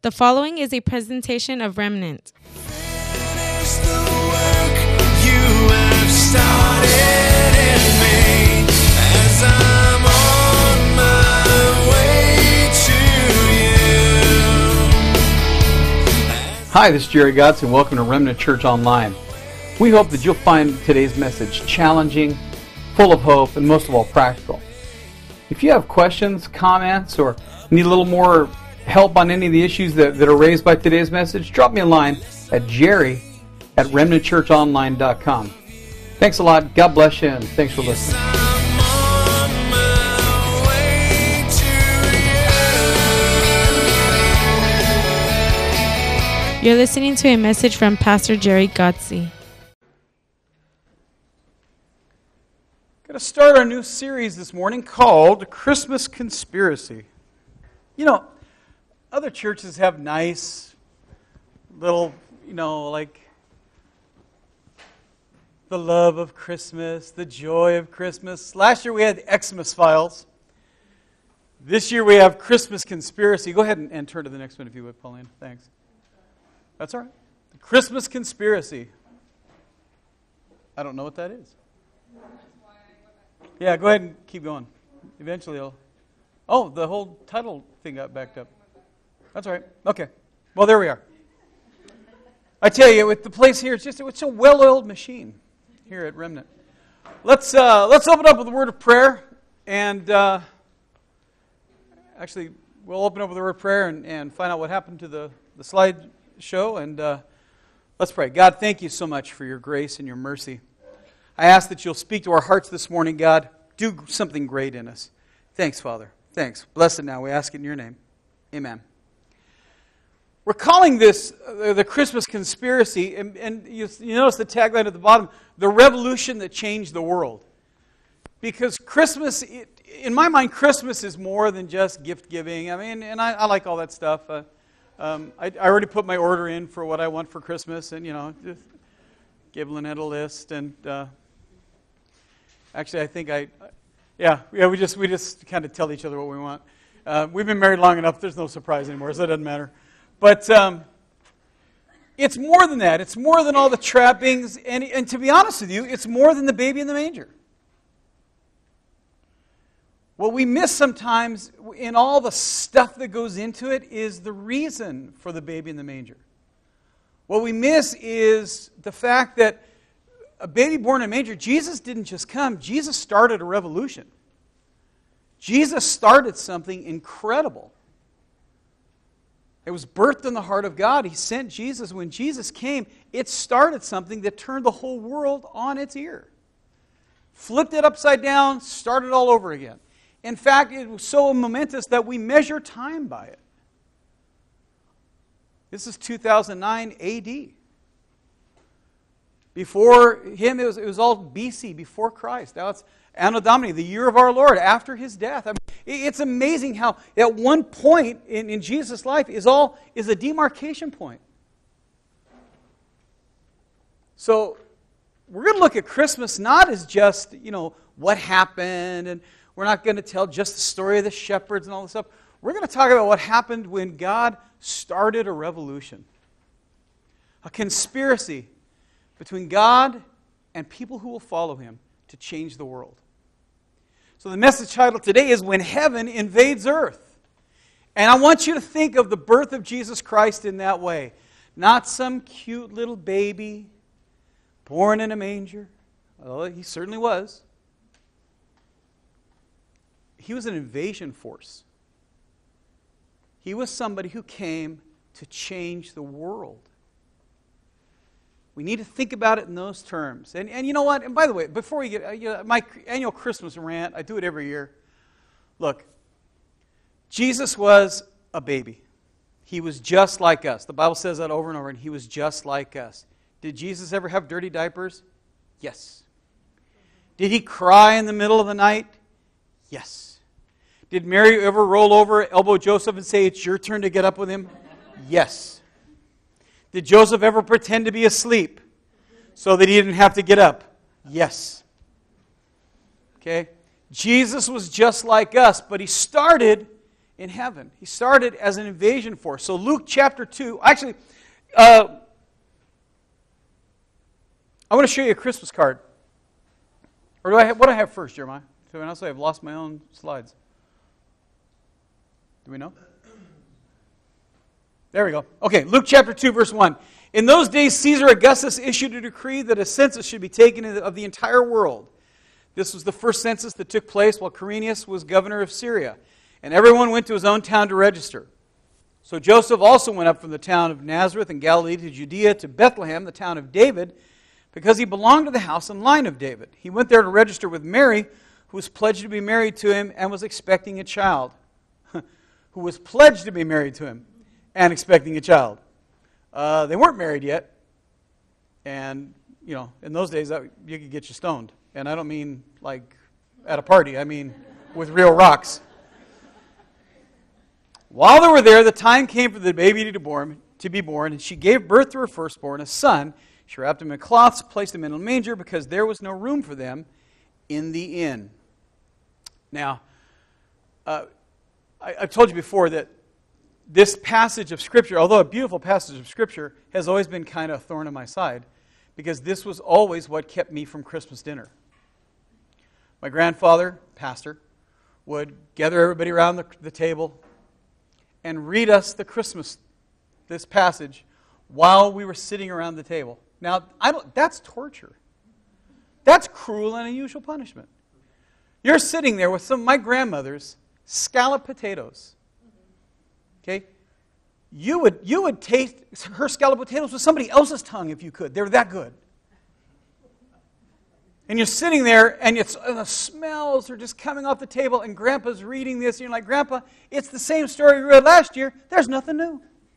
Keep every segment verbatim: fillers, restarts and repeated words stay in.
The following is a presentation of Remnant. Finish the work you have started in me as I'm on my way to you. Hi, this is Jerry Gotts, and welcome to Remnant Church Online. We hope that you'll find today's message challenging, full of hope, and most of all, practical. If you have questions, comments, or need a little more help on any of the issues that, that are raised by today's message, drop me a line at jerry at remnant church online dot com. Thanks a lot. God bless you, and thanks for listening. I'm on my way to you. You're listening to a message from Pastor Jerry Gottsy. Going to start our new series this morning called Christmas Conspiracy. You know, other churches have nice little, you know, like the love of Christmas, the joy of Christmas. Last year we had Xmas Files. This year we have Christmas Conspiracy. Go ahead and, and turn to the next one if you would, Pauline. Thanks. That's all right. The Christmas Conspiracy. I don't know what that is. Yeah, go ahead and keep going. Eventually I'll... Oh, the whole title thing got backed up. That's all right. Okay. Well, there we are. I tell you, with the place here, it's just it's a well-oiled machine here at Remnant. Let's uh, let's open up with a word of prayer, and uh, actually, we'll open up with a word of prayer and, and find out what happened to the the slide show. And uh, let's pray. God, thank you so much for your grace and your mercy. I ask that you'll speak to our hearts this morning, God. Do something great in us. Thanks, Father. Thanks. Bless it now. We ask it in your name. Amen. We're calling this uh, the Christmas Conspiracy, and, and you, you notice the tagline at the bottom, the revolution that changed the world. Because Christmas, it, in my mind, Christmas is more than just gift giving. I mean, and I, I like all that stuff. Uh, um, I, I already put my order in for what I want for Christmas, and, you know, just give Lynette a list. And uh, actually, I think I, yeah, yeah, we just we just kind of tell each other what we want. Uh, we've been married long enough, there's no surprise anymore, so it doesn't matter. But um, it's more than that. It's more than all the trappings. And, and to be honest with you, it's more than the baby in the manger. What we miss sometimes in all the stuff that goes into it is the reason for the baby in the manger. What we miss is the fact that a baby born in a manger, Jesus didn't just come. Jesus started a revolution. Jesus started something incredible. It was birthed in the heart of God. He sent Jesus. When Jesus came, it started something that turned the whole world on its ear. Flipped it upside down, started all over again. In fact, it was so momentous that we measure time by it. This is two thousand nine A D. Before him, it was, it was all B C, before Christ. Now it's Anno Domini, the year of our Lord, after his death. I mean, it's amazing how at one point in, in Jesus' life is all is a demarcation point. So we're going to look at Christmas not as just, you know, what happened, and we're not going to tell just the story of the shepherds and all this stuff. We're going to talk about what happened when God started a revolution. A conspiracy between God and people who will follow him to change the world. So the message title today is When Heaven Invades Earth. And I want you to think of the birth of Jesus Christ in that way. Not some cute little baby born in a manger. Well, he certainly was. He was an invasion force. He was somebody who came to change the world. We need to think about it in those terms. And and you know what? And by the way, before we get, you know, my annual Christmas rant, I do it every year. Look, Jesus was a baby. He was just like us. The Bible says that over and over, and he was just like us. Did Jesus ever have dirty diapers? Yes. Did he cry in the middle of the night? Yes. Did Mary ever roll over, elbow Joseph, and say, "It's your turn to get up with him"? Yes. Did Joseph ever pretend to be asleep so that he didn't have to get up? Yes. Okay? Jesus was just like us, but he started in heaven. He started as an invasion force. So Luke chapter two, actually, uh, I want to show you a Christmas card. Or do I have, what do I have first, Jeremiah? So I also have lost my own slides. Do we know? There we go. Okay, Luke chapter two, verse one. In those days, Caesar Augustus issued a decree that a census should be taken of the entire world. This was the first census that took place while Quirinius was governor of Syria. And everyone went to his own town to register. So Joseph also went up from the town of Nazareth in Galilee to Judea to Bethlehem, the town of David, because he belonged to the house and line of David. He went there to register with Mary, who was pledged to be married to him and was expecting a child. Who was pledged to be married to him and expecting a child. Uh, they weren't married yet. And, you know, in those days, that, you could get you stoned. And I don't mean like at a party. I mean with real rocks. While they were there, the time came for the baby to be born, to be born, and she gave birth to her firstborn, a son. She wrapped him in cloths, placed him in a manger, because there was no room for them in the inn. Now, uh, I, I've told you before that this passage of Scripture, although a beautiful passage of Scripture, has always been kind of a thorn in my side, because this was always what kept me from Christmas dinner. My grandfather, pastor, would gather everybody around the, the table and read us the Christmas, this passage, while we were sitting around the table. Now, I don't, that's torture. That's cruel and unusual punishment. You're sitting there with some of my grandmother's scalloped potatoes. Okay? You would, you would taste her scalloped potatoes with somebody else's tongue if you could. They're that good. And you're sitting there, and, it's, and the smells are just coming off the table, and Grandpa's reading this, and you're like, Grandpa, it's the same story we read last year. There's nothing new.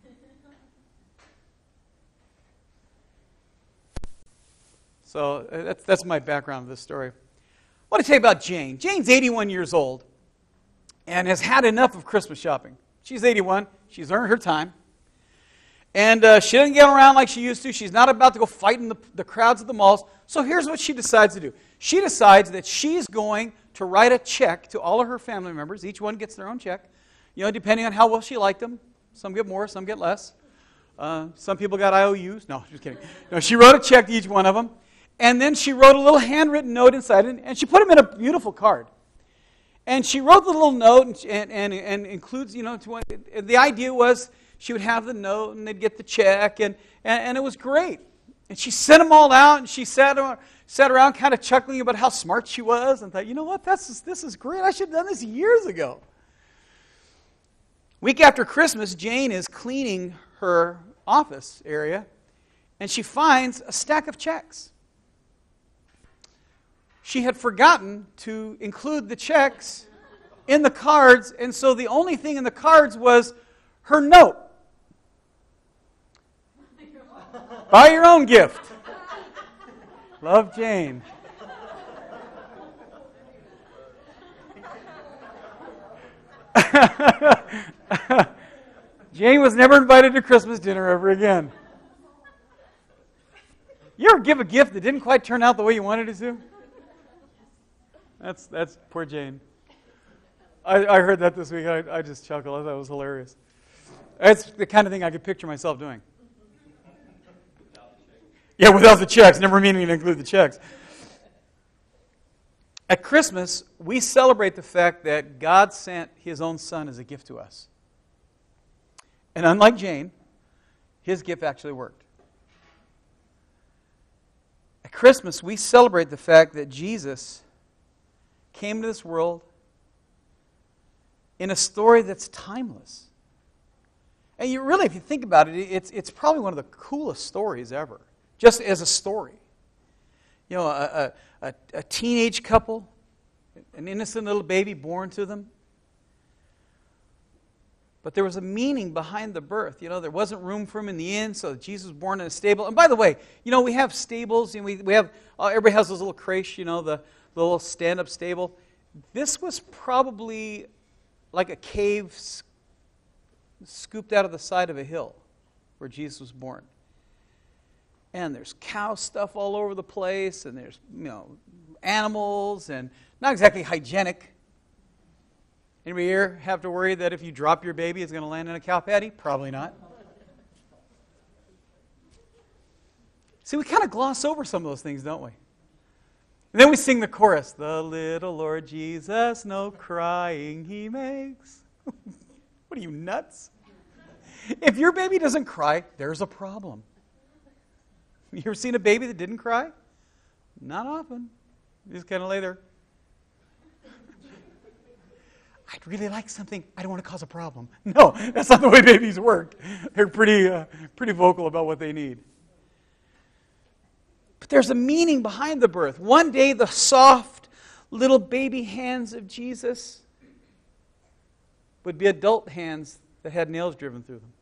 So uh, that's, that's my background of this story. I want to tell you about Jane. Jane's eighty-one years old and has had enough of Christmas shopping. She's eighty-one. She's earned her time. And uh, she doesn't get around like she used to. She's not about to go fight in the, the crowds at the malls. So here's what she decides to do. She decides that she's going to write a check to all of her family members. Each one gets their own check, you know, depending on how well she liked them. Some get more, some get less. Uh, some people got I O Us. No, just kidding. No, she wrote a check to each one of them. And then she wrote a little handwritten note inside it, and she put them in a beautiful card. And she wrote the little note and, and, and, and includes, you know, to, the idea was she would have the note and they'd get the check, and, and, and it was great. And she sent them all out, and she sat, sat around kind of chuckling about how smart she was and thought, you know what, that's, this is great. I should have done this years ago. Week after Christmas, Jane is cleaning her office area, and she finds a stack of checks. She had forgotten to include the checks in the cards, and so the only thing in the cards was her note. Buy your own gift. Love, Jane. Jane was never invited to Christmas dinner ever again. You ever give a gift that didn't quite turn out the way you wanted it to? That's that's poor Jane. I, I heard that this week. I, I just chuckled. I thought it was hilarious. It's the kind of thing I could picture myself doing. Yeah, without the checks. Never meaning to include the checks. At Christmas, we celebrate the fact that God sent His own Son as a gift to us. And unlike Jane, His gift actually worked. At Christmas, we celebrate the fact that Jesus came to this world in a story that's timeless. And you really, if you think about it, it's, it's probably one of the coolest stories ever, just as a story. You know, a, a, a teenage couple, an innocent little baby born to them. But there was a meaning behind the birth. You know, there wasn't room for him in the inn, so Jesus was born in a stable. And by the way, you know, we have stables, and we, we have, uh, everybody has those little creche, you know, the little stand-up stable. This was probably like a cave sc- scooped out of the side of a hill where Jesus was born. And there's cow stuff all over the place, and there's, you know, animals, and not exactly hygienic. Anybody here have to worry that if you drop your baby, it's going to land in a cow patty? Probably not. See, we kind of gloss over some of those things, don't we? And then we sing the chorus, the little Lord Jesus, no crying he makes. What are you, nuts? If your baby doesn't cry, there's a problem. You ever seen a baby that didn't cry? Not often. You just kind of lay there. I'd really like something. I don't want to cause a problem. No, that's not the way babies work. They're pretty, uh, pretty vocal about what they need. But there's a meaning behind the birth. One day, the soft little baby hands of Jesus would be adult hands that had nails driven through them.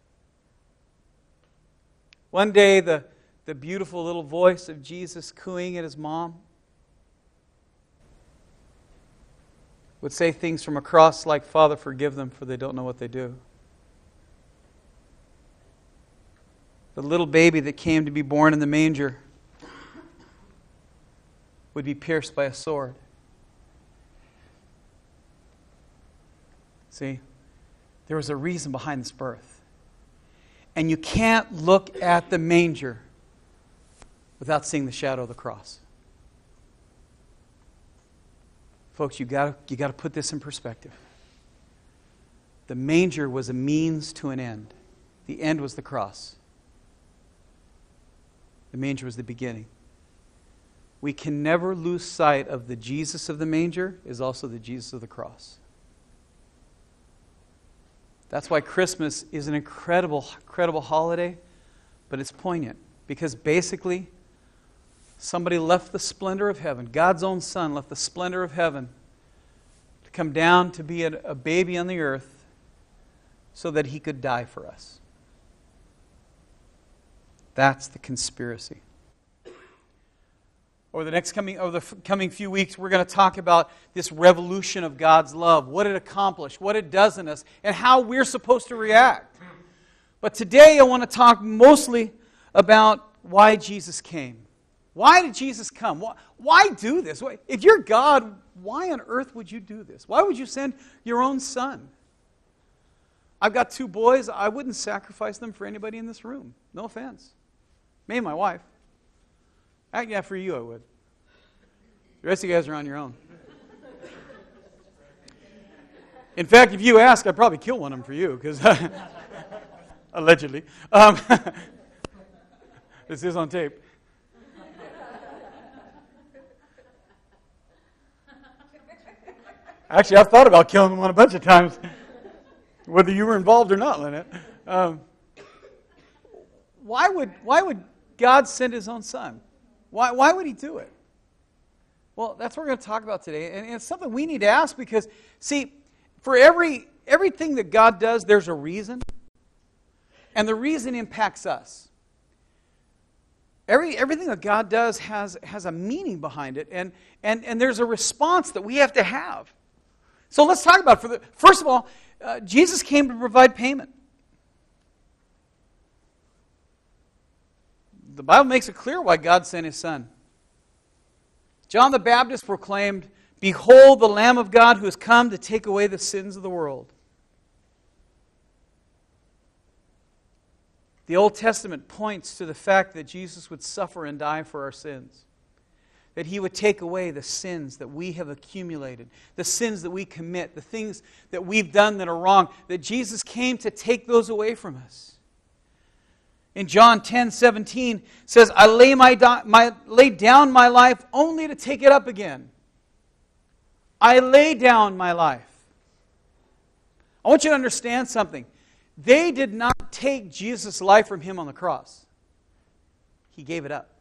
One day, the, the beautiful little voice of Jesus cooing at his mom would say things from across like, Father, forgive them, for they don't know what they do. The little baby that came to be born in the manger would be pierced by a sword. See, there was a reason behind this birth. And you can't look at the manger without seeing the shadow of the cross. Folks, you got you got to put this in perspective. The manger was a means to an end. The end was the cross. The manger was the beginning. We can never lose sight of the Jesus of the manger is also the Jesus of the cross. That's why Christmas is an incredible, incredible holiday, but it's poignant. Because basically, somebody left the splendor of heaven. God's own Son left the splendor of heaven to come down to be a, a baby on the earth so that He could die for us. That's the conspiracy. Over the next coming, over the f- coming few weeks, we're going to talk about this revolution of God's love, what it accomplished, what it does in us, and how we're supposed to react. But today I want to talk mostly about why Jesus came. Why did Jesus come? Why, why do this? Why, if you're God, why on earth would you do this? Why would you send your own Son? I've got two boys. I wouldn't sacrifice them for anybody in this room. No offense. Me and my wife. Uh, yeah, for you I would. The rest of you guys are on your own. In fact, if you ask, I'd probably kill one of them for you, because allegedly. Um, this is on tape. Actually, I've thought about killing one a bunch of times, whether you were involved or not, Lynette. Um, why would why would God send His own Son? Why, why would He do it? Well, that's what we're going to talk about today. And it's something we need to ask because, see, for every everything that God does, there's a reason. And the reason impacts us. Every, everything that God does has, has a meaning behind it. And, and, and there's a response that we have to have. So let's talk about it. For the, first of all, uh, Jesus came to provide payment. The Bible makes it clear why God sent His Son. John the Baptist proclaimed, "Behold the Lamb of God who has come to take away the sins of the world." The Old Testament points to the fact that Jesus would suffer and die for our sins. That He would take away the sins that we have accumulated, the sins that we commit, the things that we've done that are wrong, that Jesus came to take those away from us. In John ten seventeen says, I lay, my, my, lay down my life only to take it up again. I lay down my life. I want you to understand something. They did not take Jesus' life from Him on the cross. He gave it up.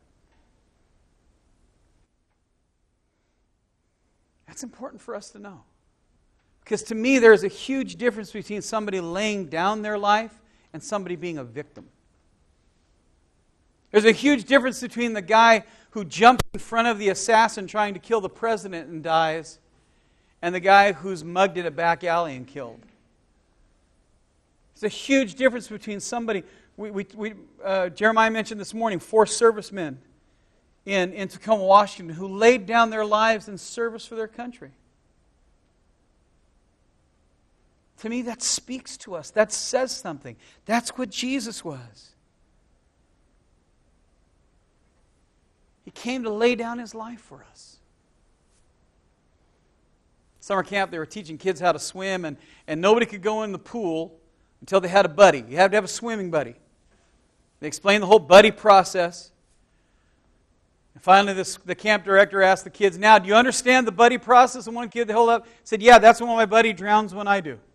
That's important for us to know. Because to me, there's a huge difference between somebody laying down their life and somebody being a victim. There's a huge difference between the guy who jumped in front of the assassin trying to kill the president and dies, and the guy who's mugged in a back alley and killed. There's a huge difference between somebody, we, we, we, uh, Jeremiah mentioned this morning, four servicemen in, in Tacoma, Washington, who laid down their lives in service for their country. To me, that speaks to us. That says something. That's what Jesus was. He came to lay down His life for us. Summer camp, they were teaching kids how to swim, and, and nobody could go in the pool until they had a buddy. You had to have a swimming buddy. They explained the whole buddy process. And finally, this, the camp director asked the kids, now, do you understand the buddy process? And one kid held up said, yeah, that's when my buddy drowns when I do.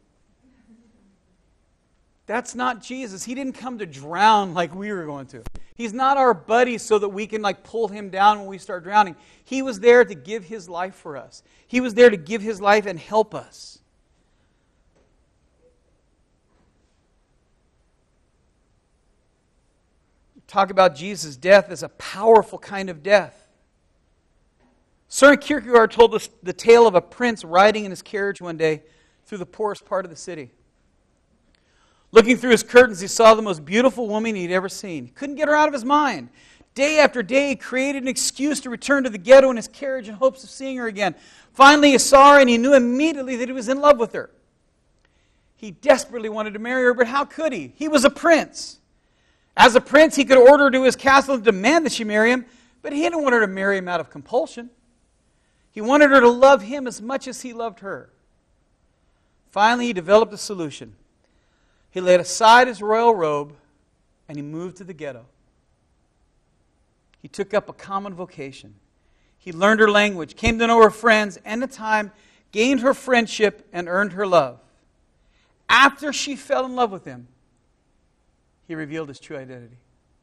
That's not Jesus. He didn't come to drown like we were going to. He's not our buddy so that we can like pull him down when we start drowning. He was there to give His life for us. He was there to give His life and help us. Talk about Jesus' death as a powerful kind of death. Søren Kierkegaard told us the tale of a prince riding in his carriage one day through the poorest part of the city. Looking through his curtains, he saw the most beautiful woman he'd ever seen. He couldn't get her out of his mind. Day after day, he created an excuse to return to the ghetto in his carriage in hopes of seeing her again. Finally, he saw her, and he knew immediately that he was in love with her. He desperately wanted to marry her, but how could he? He was a prince. As a prince, he could order her to his castle and demand that she marry him, but he didn't want her to marry him out of compulsion. He wanted her to love him as much as he loved her. Finally, he developed a solution. He laid aside his royal robe and he moved to the ghetto. He took up a common vocation. He learned her language, came to know her friends, and in time gained her friendship and earned her love. After she fell in love with him, he revealed his true identity.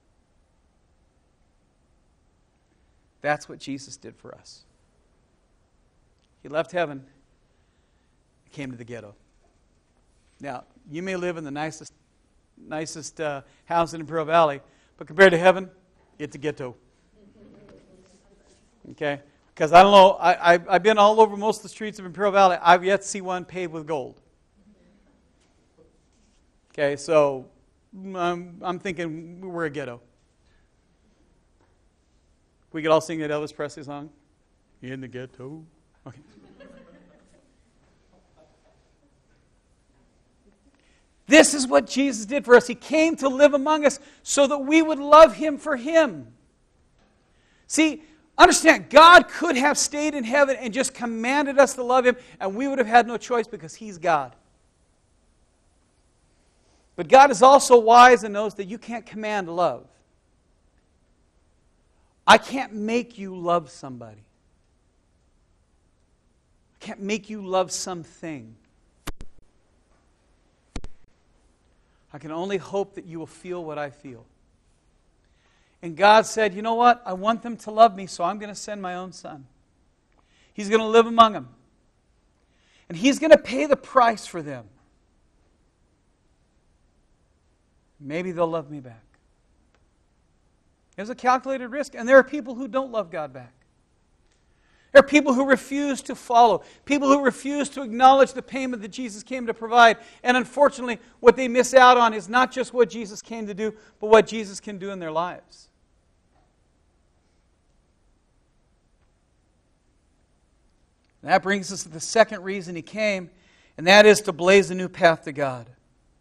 That's what Jesus did for us. He left heaven and came to the ghetto. Now, you may live in the nicest, nicest uh, house in Imperial Valley, but compared to heaven, it's a ghetto. Okay? Because I don't know, I, I, I've been all over most of the streets of Imperial Valley. I've yet to see one paved with gold. Okay, so I'm, I'm thinking we're a ghetto. We could all sing that Elvis Presley song. In the ghetto. Okay. This is what Jesus did for us. He came to live among us so that we would love Him for Him. See, understand, God could have stayed in heaven and just commanded us to love Him, and we would have had no choice because He's God. But God is also wise and knows that you can't command love. I can't make you love somebody. I can't make you love something. I can only hope that you will feel what I feel. And God said, you know what? I want them to love me, so I'm going to send my own Son. He's going to live among them. And He's going to pay the price for them. Maybe they'll love me back. There's a calculated risk, and there are people who don't love God back. There are people who refuse to follow, people who refuse to acknowledge the payment that Jesus came to provide. And unfortunately, what they miss out on is not just what Jesus came to do, but what Jesus can do in their lives. And that brings us to the second reason He came, and that is to blaze a new path to God.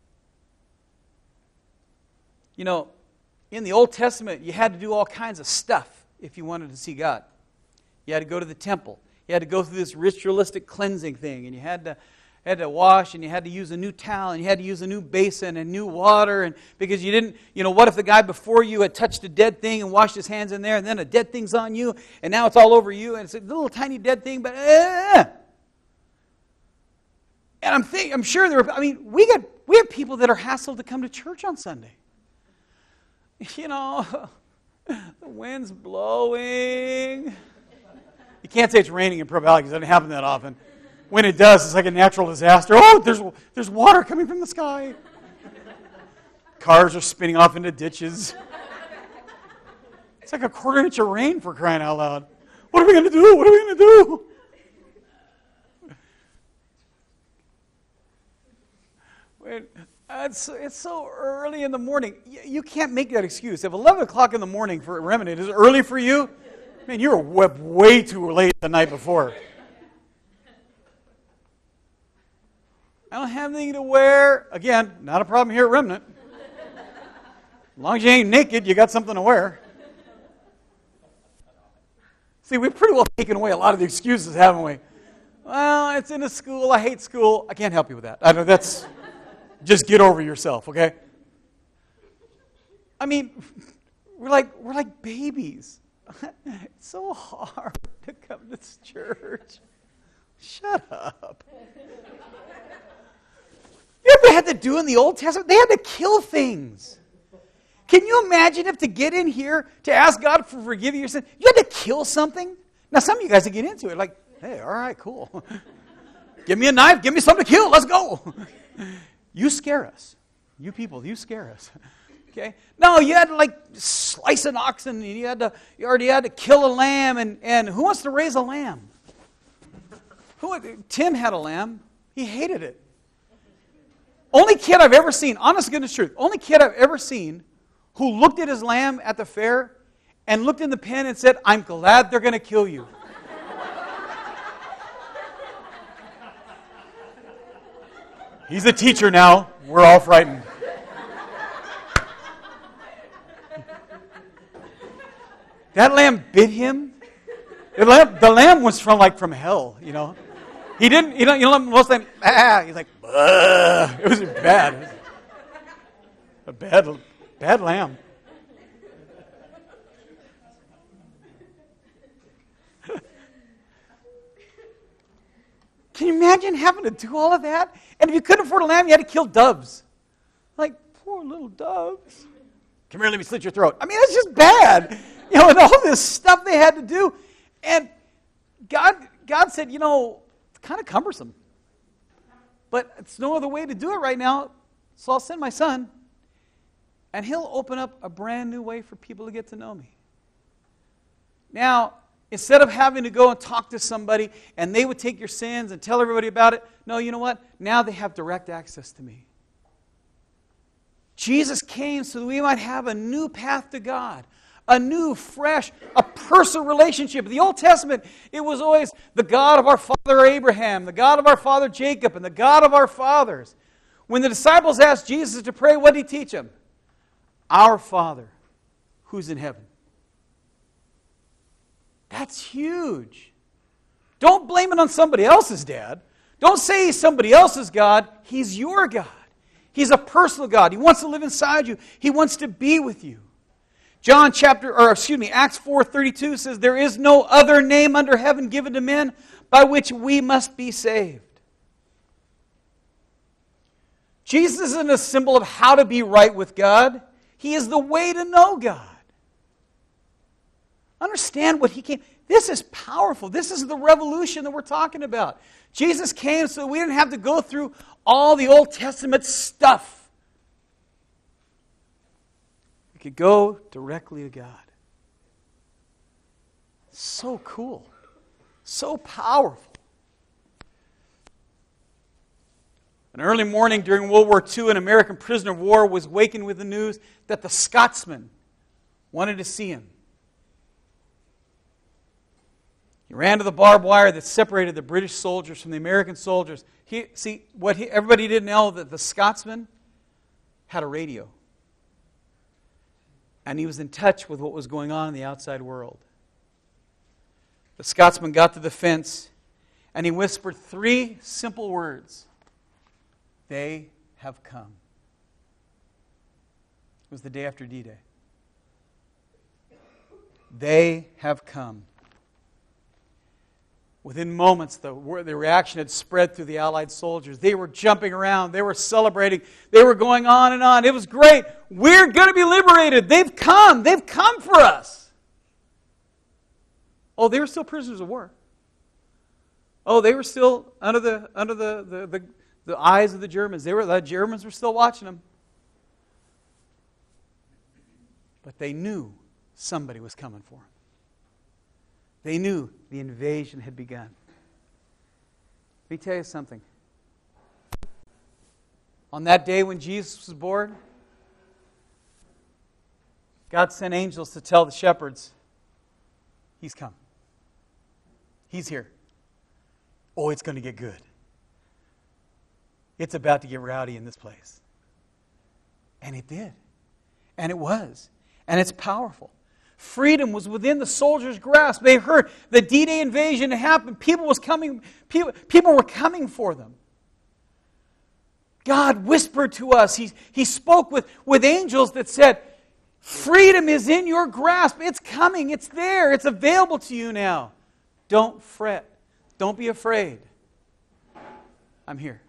You know, in the Old Testament, you had to do all kinds of stuff if you wanted to see God. You had to go to the temple. You had to go through this ritualistic cleansing thing, and you had to had to wash, and you had to use a new towel, and you had to use a new basin and new water, and because you didn't, you know, what if the guy before you had touched a dead thing and washed his hands in there, and then a dead thing's on you, and now it's all over you, and it's a little tiny dead thing, but eh. And I'm think, I'm sure there are. I mean, we got we have people that are hassled to come to church on Sunday. You know, the wind's blowing. You can't say it's raining in Pro Valley because it doesn't happen that often. When it does, it's like a natural disaster. Oh, there's there's water coming from the sky. Cars are spinning off into ditches. It's like a quarter inch of rain, for crying out loud. What are we going to do? What are we going to do? Wait, it's, it's so early in the morning. You, you can't make that excuse. If eleven o'clock in the morning for Remnant is early for you, man, you were up way too late the night before. I don't have anything to wear. Again, not a problem here at Remnant. As long as you ain't naked, you got something to wear. See, we've pretty well taken away a lot of the excuses, haven't we? Well, it's in a school. I hate school. I can't help you with that. I know that's just get over yourself, okay? I mean, we're like we're like babies. It's so hard to come to this church. Shut up. You know what they had to do in the Old Testament? They had to kill things. Can you imagine if to get in here, to ask God for forgiving your sin, you had to kill something? Now, some of you guys that get into it, like, hey, all right, cool. Give me a knife, give me something to kill, let's go. You scare us. You people, you scare us. Okay? No, you had to like slice an oxen, and you had to you already had to kill a lamb, and, and who wants to raise a lamb? Who Tim had a lamb. He hated it. Only kid I've ever seen, honest goodness truth, only kid I've ever seen who looked at his lamb at the fair and looked in the pen and said, I'm glad they're going to kill you. He's a teacher now. We're all frightened. That lamb bit him. The lamb, the lamb was from like from hell, you know. He didn't, you know, you know most of the time, ah, he's like, ugh. It was bad. A bad, bad lamb. Can you imagine having to do all of that? And if you couldn't afford a lamb, you had to kill doves. Like, poor little doves. Come here, let me slit your throat. I mean, that's just bad. You know, and all this stuff they had to do. And God, God said, you know, it's kind of cumbersome. But it's no other way to do it right now. So I'll send my son. And he'll open up a brand new way for people to get to know me. Now, instead of having to go and talk to somebody and they would take your sins and tell everybody about it, no, you know what? Now they have direct access to me. Jesus came so that we might have a new path to God, a new, fresh, a personal relationship. In the Old Testament, it was always the God of our father Abraham, the God of our father Jacob, and the God of our fathers. When the disciples asked Jesus to pray, what did he teach them? Our Father, who's in heaven. That's huge. Don't blame it on somebody else's dad. Don't say he's somebody else's God. He's your God. He's a personal God. He wants to live inside you. He wants to be with you. John chapter, or excuse me, Acts four thirty-two says, there is no other name under heaven given to men by which we must be saved. Jesus isn't a symbol of how to be right with God. He is the way to know God. Understand what he came. This is powerful. This is the revolution that we're talking about. Jesus came so we didn't have to go through all the Old Testament stuff. We could go directly to God. So cool. So powerful. An early morning during World War Two, an American prisoner of war was wakened with the news that the Scotsman wanted to see him. He ran to the barbed wire that separated the British soldiers from the American soldiers. He, see, what he, everybody didn't know that the Scotsman had a radio. And he was in touch with what was going on in the outside world. The Scotsman got to the fence and he whispered three simple words. They have come. It was the day after D-Day. They have come. Within moments, the, the reaction had spread through the Allied soldiers. They were jumping around. They were celebrating. They were going on and on. It was great. We're going to be liberated. They've come. They've come for us. Oh, they were still prisoners of war. Oh, they were still under the under the, the, the, the eyes of the Germans. They were the Germans were still watching them. But they knew somebody was coming for them. They knew the invasion had begun. Let me tell you something. On that day when Jesus was born, God sent angels to tell the shepherds, He's come. He's here. Oh, it's going to get good. it's about to get rowdy in this place. And it did. And it was. And it's powerful. Freedom was within the soldiers' grasp. They heard the D-Day invasion had happened. People was coming, people, people were coming for them. God whispered to us. He, he spoke with, with angels that said, freedom is in your grasp. It's coming. It's there. It's available to you now. Don't fret. Don't be afraid. I'm here.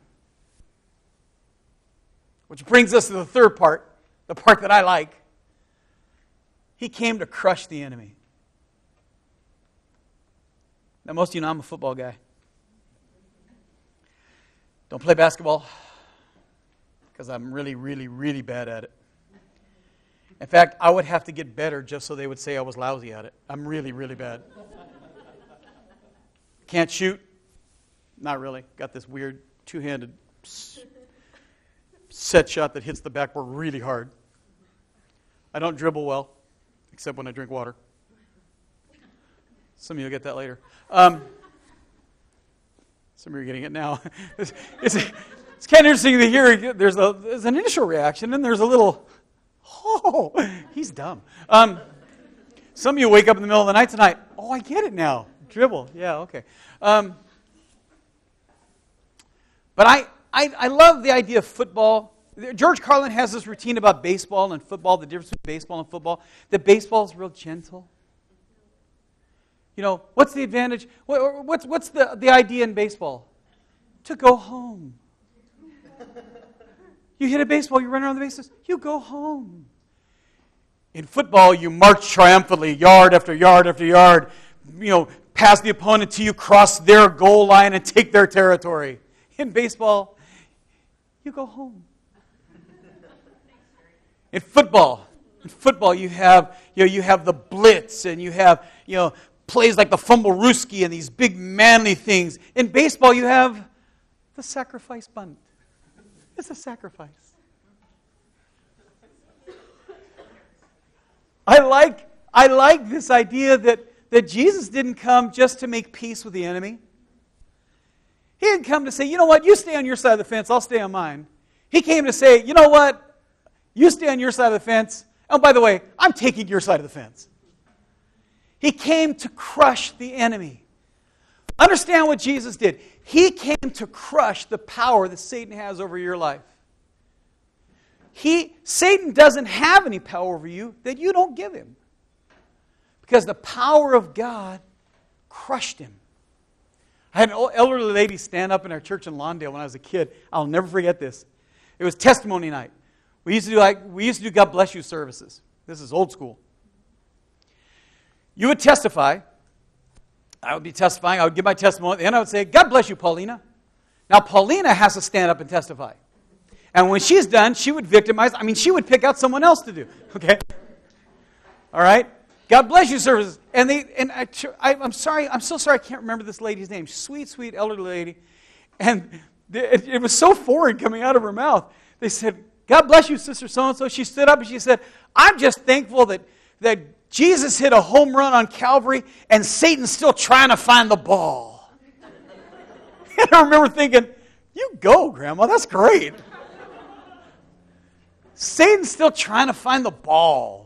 Which brings us to the third part, the part that I like. He came to crush the enemy. Now, most of you know I'm a football guy. Don't play basketball because I'm really, really, really bad at it. In fact, I would have to get better just so they would say I was lousy at it. I'm really, really bad. Can't shoot? Not really. Got this weird two-handed set shot that hits the backboard really hard. I don't dribble well, except when I drink water. Some of you will get that later. Um, some of you are getting it now. it's, it's, it's kind of interesting to hear. There's, a, there's an initial reaction, and there's a little, oh, he's dumb. Um, some of you wake up in the middle of the night tonight. Oh, I get it now. Dribble. Yeah, okay. Um, but I, I, I love the idea of football. George Carlin has this routine about baseball and football, the difference between baseball and football. That baseball is real gentle. You know, what's the advantage? What, what's what's the, the idea in baseball? To go home. You hit a baseball, you run around the bases, you go home. In football, you march triumphantly, yard after yard after yard, you know, past the opponent till you cross their goal line and take their territory. In baseball, you go home. In football, in football, you have you know you have the blitz and you have you know plays like the fumble-rooski and these big manly things. In baseball, you have the sacrifice bunt. It's a sacrifice. I like I like this idea that that Jesus didn't come just to make peace with the enemy. He didn't come to say, you know what, you stay on your side of the fence, I'll stay on mine. He came to say, you know what, you stay on your side of the fence. Oh, by the way, I'm taking your side of the fence. He came to crush the enemy. Understand what Jesus did. He came to crush the power that Satan has over your life. He, Satan doesn't have any power over you that you don't give him. Because the power of God crushed him. I had an old elderly lady stand up in our church in Lawndale when I was a kid. I'll never forget this. It was testimony night. We used to do like we used to do God bless you services. This is old school. You would testify. I would be testifying. I would give my testimony. And I would say, God bless you, Paulina. Now, Paulina has to stand up and testify. And when she's done, she would victimize. I mean, she would pick out someone else to do. Okay? All right? God bless you, services. And they and I, I, I'm sorry. I'm so sorry I can't remember this lady's name. Sweet, sweet elderly lady. And it, it was so foreign coming out of her mouth. They said, God bless you, Sister So-and-so. She stood up and she said, I'm just thankful that, that Jesus hit a home run on Calvary and Satan's still trying to find the ball. And I remember thinking, you go, Grandma. That's great. Satan's still trying to find the ball.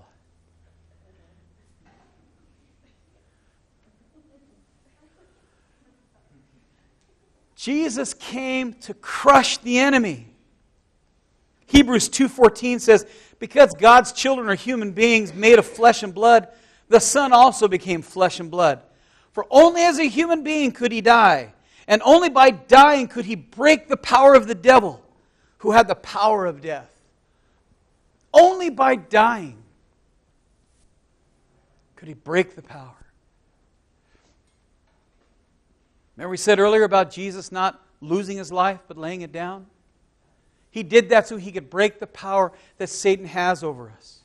Jesus came to crush the enemy. Hebrews two fourteen says, because God's children are human beings made of flesh and blood, the Son also became flesh and blood. For only as a human being could he die, and only by dying could he break the power of the devil, who had the power of death. Only by dying could he break the power. Remember we said earlier about Jesus not losing his life, but laying it down? He did that so he could break the power that Satan has over us.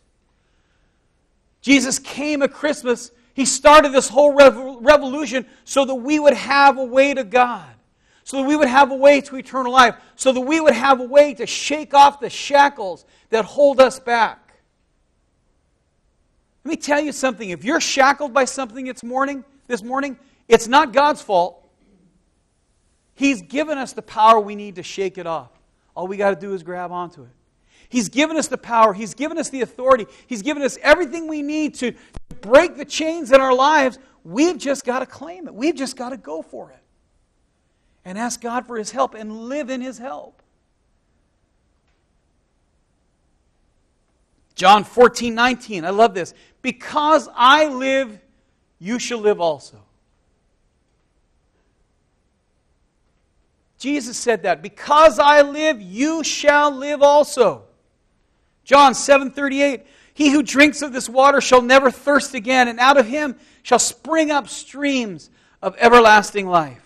Jesus came at Christmas. He started this whole rev- revolution so that we would have a way to God. So that we would have a way to eternal life. So that we would have a way to shake off the shackles that hold us back. Let me tell you something. If you're shackled by something this morning, this morning, it's not God's fault. He's given us the power we need to shake it off. All we got to do is grab onto it. He's given us the power. He's given us the authority. He's given us everything we need to break the chains in our lives. We've just got to claim it. We've just got to go for it. And ask God for His help and live in His help. John fourteen nineteen. I love this. Because I live, you shall live also. Jesus said that. Because I live, you shall live also. John seven thirty-eight. He who drinks of this water shall never thirst again, and out of him shall spring up streams of everlasting life.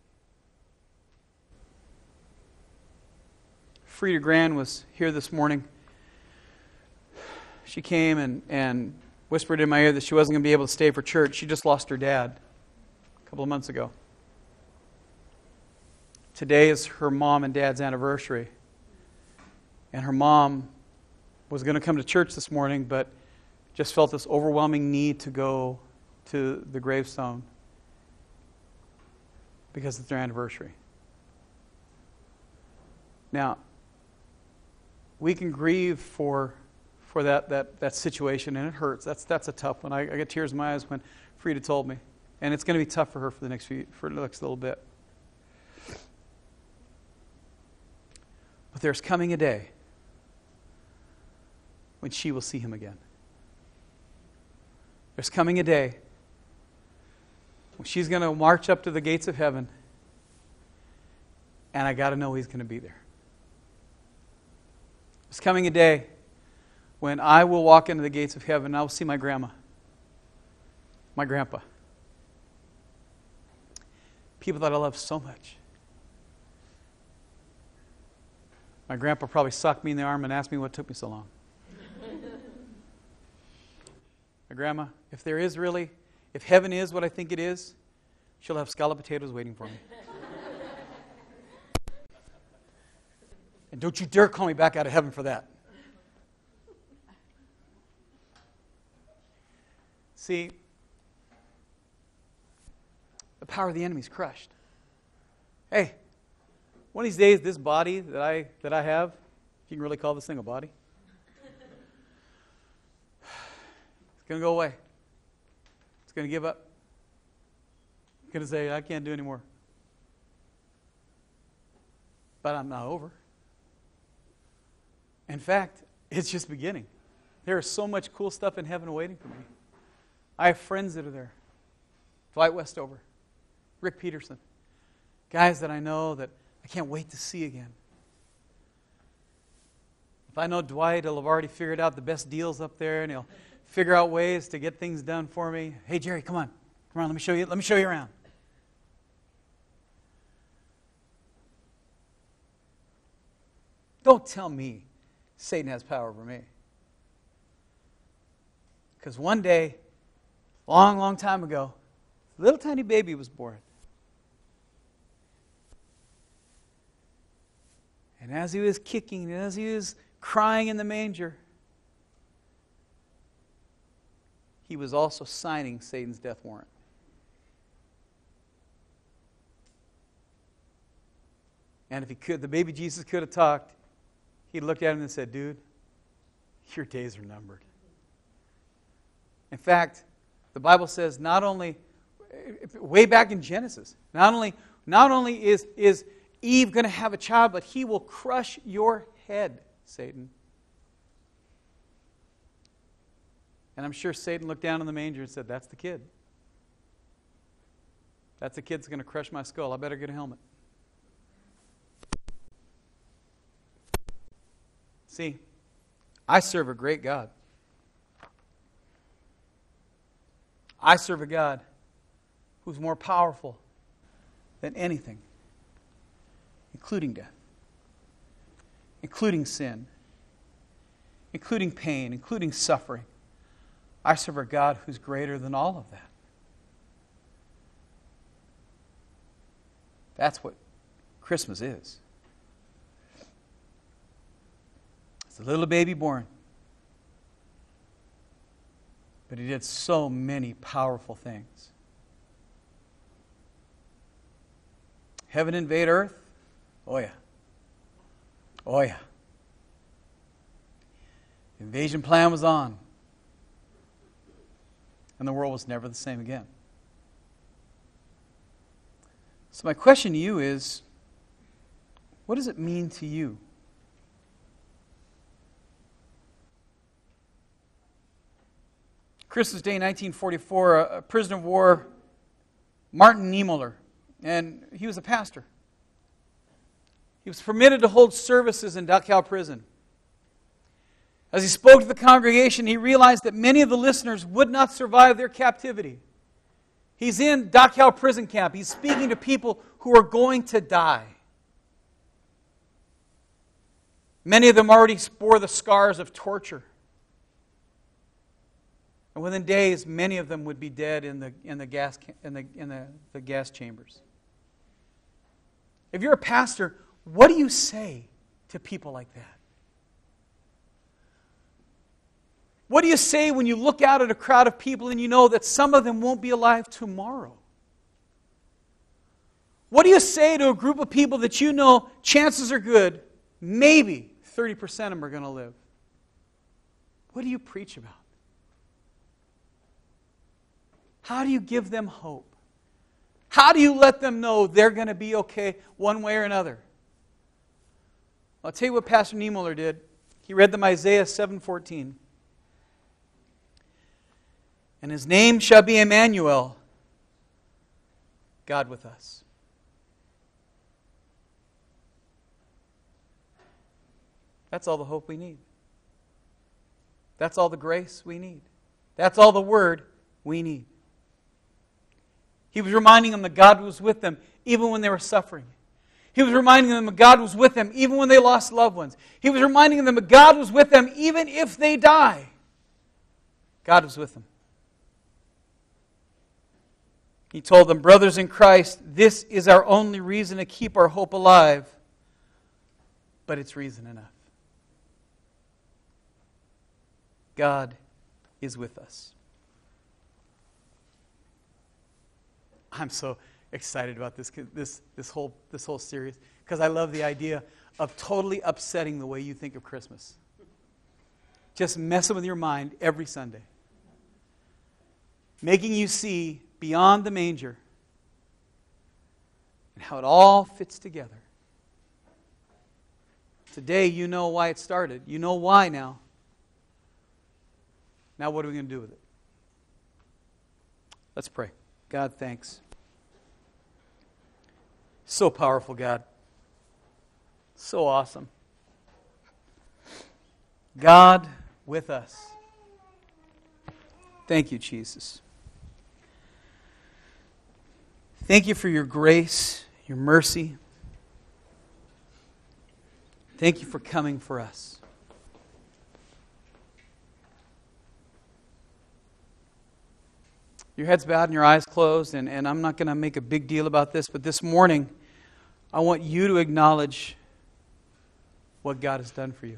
Frida Grand was here this morning. She came and, and whispered in my ear that she wasn't going to be able to stay for church. She just lost her dad a couple of months ago. Today is her mom and dad's anniversary. And her mom was going to come to church this morning, but just felt this overwhelming need to go to the gravestone because it's their anniversary. Now, we can grieve for for that that, that situation, and it hurts. That's that's a tough one. I, I get tears in my eyes when Frida told me, and it's going to be tough for her for the next few for the next little bit. But there's coming a day when she will see him again. There's coming a day when she's going to march up to the gates of heaven, and I got to know he's going to be there. There's coming a day when I will walk into the gates of heaven and I will see my grandma, my grandpa, people that I love so much. My grandpa probably socked me in the arm and asked me what took me so long. My grandma, if there is really, if heaven is what I think it is, she'll have scalloped potatoes waiting for me. And don't you dare call me back out of heaven for that. See, the power of the enemy is crushed. Hey, one of these days, this body that I that I have, if you can really call this thing a body, it's going to go away. It's going to give up. It's going to say, I can't do anymore. But I'm not over. In fact, it's just beginning. There is so much cool stuff in heaven waiting for me. I have friends that are there. Dwight Westover, Rick Peterson, guys that I know that I can't wait to see again. If I know Dwight, he'll have already figured out the best deals up there, and he'll figure out ways to get things done for me. Hey, Jerry, come on. Come on, let me show you, let me show you around. Don't tell me Satan has power over me. Because one day, long, long time ago, a little tiny baby was born. And as he was kicking, and as he was crying in the manger, he was also signing Satan's death warrant. And if he could, the baby Jesus could have talked, he looked at him and said, dude, your days are numbered. In fact, the Bible says not only, way back in Genesis, not only, not only is, is Eve going to have a child, but he will crush your head, Satan. And I'm sure Satan looked down in the manger and said, that's the kid. That's the kid that's going to crush my skull. I better get a helmet. See, I serve a great God. I serve a God who's more powerful than anything, including death, including sin, including pain, including suffering. I serve a God who's greater than all of that. That's what Christmas is. It's a little baby born. But he did so many powerful things. Heaven invade earth? Oh yeah. Oh, yeah. The invasion plan was on. And the world was never the same again. So my question to you is, what does it mean to you? Christmas Day, nineteen forty-four, a, a prisoner of war, Martin Niemöller, and he was a pastor. He was permitted to hold services in Dachau prison. As he spoke to the congregation, he realized that many of the listeners would not survive their captivity. He's in Dachau prison camp. He's speaking to people who are going to die. Many of them already bore the scars of torture. And within days, many of them would be dead in the in the gas in the in the, the gas chambers. If you're a pastor, what do you say to people like that? What do you say when you look out at a crowd of people and you know that some of them won't be alive tomorrow? What do you say to a group of people that you know chances are good, maybe thirty percent of them are going to live? What do you preach about? How do you give them hope? How do you let them know they're going to be okay one way or another? I'll tell you what Pastor Niemöller did. He read them Isaiah seven fourteen. And his name shall be Emmanuel, God with us. That's all the hope we need. That's all the grace we need. That's all the word we need. He was reminding them that God was with them even when they were suffering. He was reminding them that God was with them even when they lost loved ones. He was reminding them that God was with them even if they die. God was with them. He told them, brothers in Christ, this is our only reason to keep our hope alive, but it's reason enough. God is with us. I'm so excited about this this this whole this whole series because I love the idea of totally upsetting the way you think of Christmas. Just messing with your mind every Sunday. Making you see beyond the manger and how it all fits together. Today you know why it started. You know why now. Now what are we going to do with it? Let's pray. God, thanks. So powerful, God. So awesome. God with us. Thank you, Jesus. Thank you for your grace, your mercy. Thank you for coming for us. Your head's bowed and your eyes closed, and, and I'm not going to make a big deal about this, but this morning, I want you to acknowledge what God has done for you.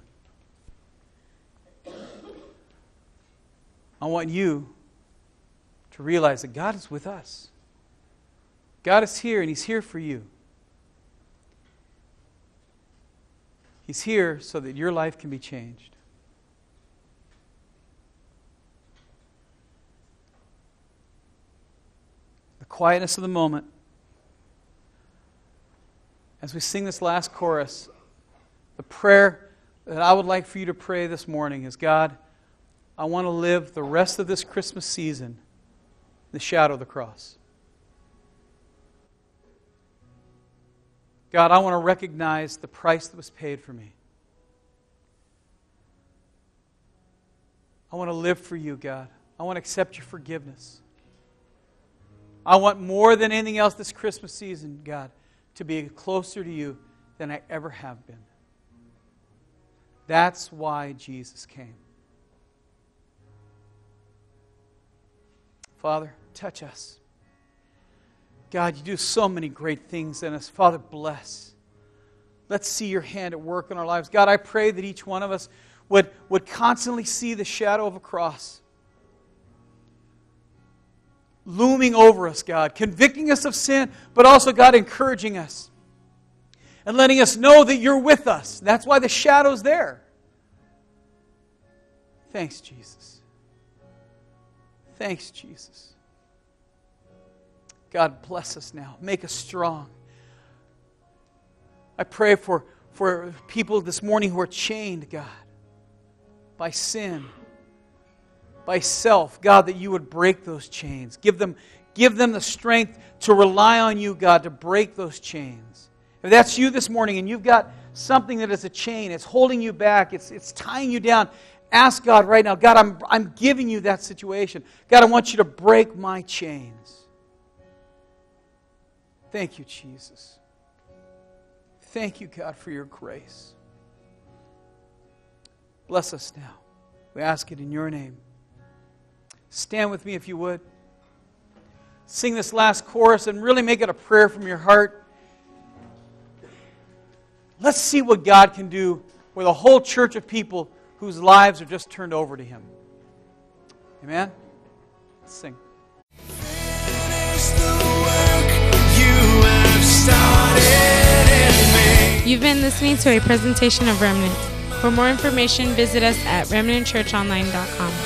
I want you to realize that God is with us. God is here, and He's here for you. He's here so that your life can be changed. The quietness of the moment, as we sing this last chorus, the prayer that I would like for you to pray this morning is, God, I want to live the rest of this Christmas season in the shadow of the cross. God, I want to recognize the price that was paid for me. I want to live for you, God. I want to accept your forgiveness. I want more than anything else this Christmas season, God, to be closer to you than I ever have been. That's why Jesus came. Father, touch us. God, you do so many great things in us. Father, bless. Let's see your hand at work in our lives. God, I pray that each one of us would, would constantly see the shadow of a cross looming over us, God, convicting us of sin, but also, God, encouraging us. and letting us know that you're with us. That's why the shadow's there. Thanks, Jesus. Thanks, Jesus. God, bless us now. Make us strong. I pray for, for people this morning who are chained, God, by sin, by self. God, that you would break those chains. Give them, give them the strength to rely on you, God, to break those chains. If that's you this morning and you've got something that is a chain, it's holding you back, it's, it's tying you down, ask God right now, God, I'm, I'm giving you that situation. God, I want you to break my chains. Thank you, Jesus. Thank you, God, for your grace. Bless us now. We ask it in your name. Stand with me if you would. Sing this last chorus and really make it a prayer from your heart. Let's see what God can do with a whole church of people whose lives are just turned over to Him. Amen? Let's sing. Finish the work you have started in me. You've been listening to a presentation of Remnant. For more information, visit us at remnant church online dot com.